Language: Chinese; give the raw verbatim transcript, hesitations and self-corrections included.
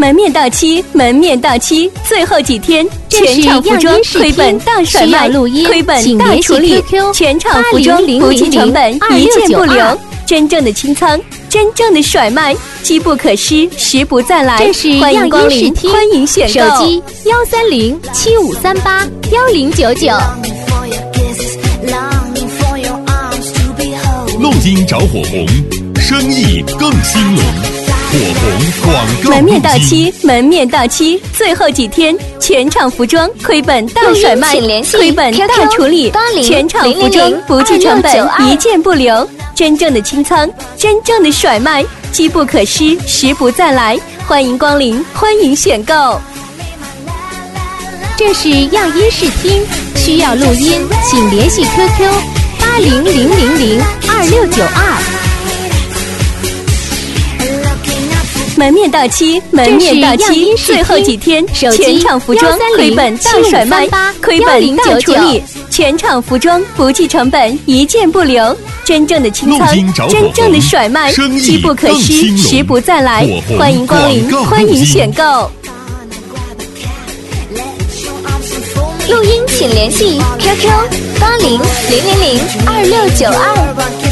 门面到期，门面到期，最后几天，全场服装亏本大甩卖，亏本大处理，全场服装不计成本，一件不留。真正的清仓，真正的甩卖，机不可失，时不再来。 这是欢迎光临， 样欢迎选购。 手机幺三零七五三八幺零九九。 陆金找火红，生意更兴隆。火红广告。 门面到期，门面到期，最后几天，全场服装亏本大甩卖，亏本大处理，全场服装不计成本，一件不留。真正的清仓，真正的甩卖，机不可失，时不再来。欢迎光临，欢迎选购。 这是样音视听，需要录音，请联系 Q Q 八零零零零二六九二。 门面到期，门面到期，最后几天，全场服装亏本大甩卖，亏本大处理，全场服装不计成本，一件不留。真正的清仓，真正的甩卖，机不可失，时不再来。欢迎光临，欢迎选购。 录音请联系 Q Q 八零零零零二六九二。